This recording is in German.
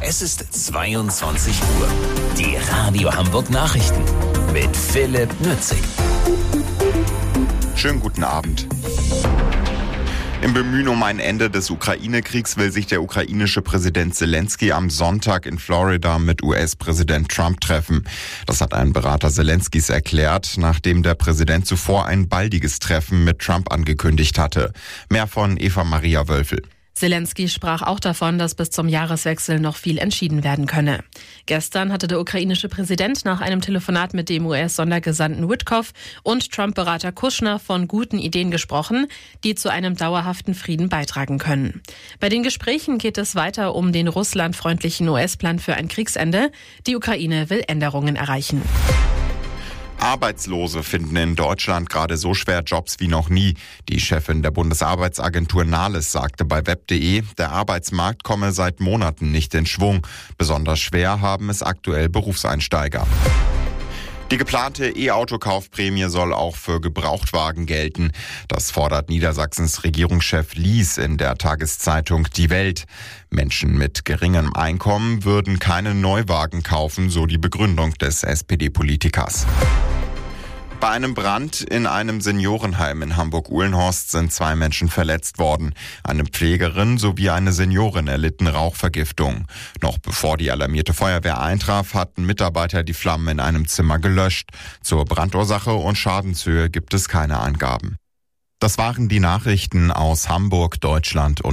Es ist 22 Uhr. Die Radio Hamburg Nachrichten mit Philipp Nützig. Schönen guten Abend. Im Bemühen um ein Ende des Ukraine-Kriegs will sich der ukrainische Präsident Zelensky am Sonntag in Florida mit US-Präsident Trump treffen. Das hat ein Berater Zelenskys erklärt, nachdem der Präsident zuvor ein baldiges Treffen mit Trump angekündigt hatte. Mehr von Eva-Maria Wölfel. Zelensky sprach auch davon, dass bis zum Jahreswechsel noch viel entschieden werden könne. Gestern hatte der ukrainische Präsident nach einem Telefonat mit dem US-Sondergesandten Witkoff und Trump-Berater Kushner von guten Ideen gesprochen, die zu einem dauerhaften Frieden beitragen können. Bei den Gesprächen geht es weiter um den russlandfreundlichen US-Plan für ein Kriegsende. Die Ukraine will Änderungen erreichen. Arbeitslose finden in Deutschland gerade so schwer Jobs wie noch nie. Die Chefin der Bundesarbeitsagentur Nahles sagte bei web.de, der Arbeitsmarkt komme seit Monaten nicht in Schwung. Besonders schwer haben es aktuell Berufseinsteiger. Die geplante E-Auto-Kaufprämie soll auch für Gebrauchtwagen gelten. Das fordert Niedersachsens Regierungschef Lies in der Tageszeitung Die Welt. Menschen mit geringem Einkommen würden keine Neuwagen kaufen, so die Begründung des SPD-Politikers. Bei einem Brand in einem Seniorenheim in Hamburg-Uhlenhorst sind 2 Menschen verletzt worden. Eine Pflegerin sowie eine Seniorin erlitten Rauchvergiftung. Noch bevor die alarmierte Feuerwehr eintraf, hatten Mitarbeiter die Flammen in einem Zimmer gelöscht. Zur Brandursache und Schadenshöhe gibt es keine Angaben. Das waren die Nachrichten aus Hamburg, Deutschland und